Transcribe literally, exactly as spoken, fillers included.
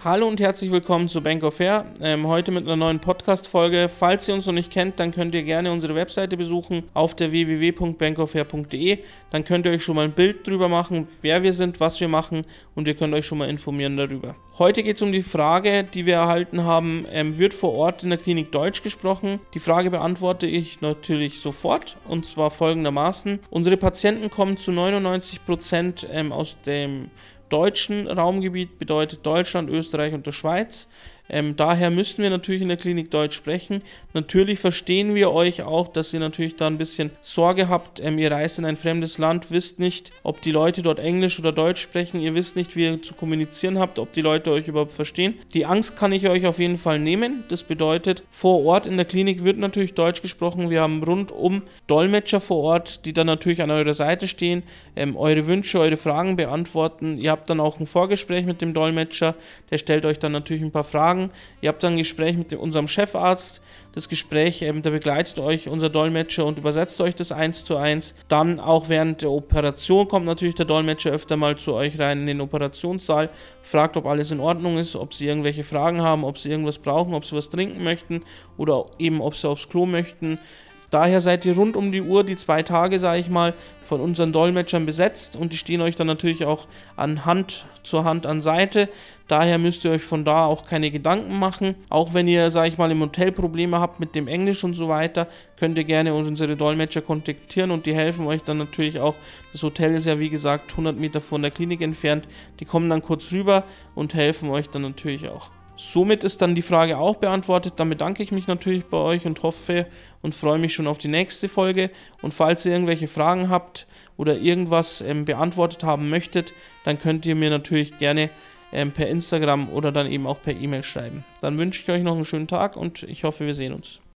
Hallo und herzlich willkommen zu Bank of Air. Ähm, heute mit einer neuen Podcast-Folge. Falls ihr uns noch nicht kennt, dann könnt ihr gerne unsere Webseite besuchen auf der w w w punkt bank of air punkt d e. Dann könnt ihr euch schon mal ein Bild drüber machen, wer wir sind, was wir machen und ihr könnt euch schon mal informieren darüber. Heute geht es um die Frage, die wir erhalten haben, ähm, wird vor Ort in der Klinik Deutsch gesprochen? Die Frage beantworte ich natürlich sofort und zwar folgendermaßen. Unsere Patienten kommen zu neunundneunzig Prozent ähm, aus dem deutschen Raumgebiet, bedeutet Deutschland, Österreich und der Schweiz. Ähm, daher müssen wir natürlich in der Klinik Deutsch sprechen. Natürlich verstehen wir euch auch, dass ihr natürlich da ein bisschen Sorge habt. Ähm, ihr reist in ein fremdes Land, wisst nicht, ob die Leute dort Englisch oder Deutsch sprechen. Ihr wisst nicht, wie ihr zu kommunizieren habt, ob die Leute euch überhaupt verstehen. Die Angst kann ich euch auf jeden Fall nehmen. Das bedeutet, vor Ort in der Klinik wird natürlich Deutsch gesprochen. Wir haben rundum Dolmetscher vor Ort, die dann natürlich an eurer Seite stehen, ähm, eure Wünsche, eure Fragen beantworten. Ihr habt dann auch ein Vorgespräch mit dem Dolmetscher. Der stellt euch dann natürlich ein paar Fragen. Ihr habt dann ein Gespräch mit dem, unserem Chefarzt. Das Gespräch, ähm, da begleitet euch unser Dolmetscher und übersetzt euch das eins zu eins. Dann auch während der Operation kommt natürlich der Dolmetscher öfter mal zu euch rein in den Operationssaal, fragt, ob alles in Ordnung ist, ob sie irgendwelche Fragen haben, ob sie irgendwas brauchen, ob sie was trinken möchten oder eben ob sie aufs Klo möchten. Daher seid ihr rund um die Uhr, die zwei Tage, sage ich mal, von unseren Dolmetschern besetzt und die stehen euch dann natürlich auch an Hand zur Hand an Seite. Daher müsst ihr euch von da auch keine Gedanken machen. Auch wenn ihr, sage ich mal, im Hotel Probleme habt mit dem Englisch und so weiter, könnt ihr gerne unsere Dolmetscher kontaktieren und die helfen euch dann natürlich auch. Das Hotel ist ja, wie gesagt, hundert Meter von der Klinik entfernt. Die kommen dann kurz rüber und helfen euch dann natürlich auch. Somit ist dann die Frage auch beantwortet. Dann bedanke ich mich natürlich bei euch und hoffe und freue mich schon auf die nächste Folge. Und falls ihr irgendwelche Fragen habt oder irgendwas ähm, beantwortet haben möchtet, dann könnt ihr mir natürlich gerne ähm, per Instagram oder dann eben auch per E-Mail schreiben. Dann wünsche ich euch noch einen schönen Tag und ich hoffe, wir sehen uns.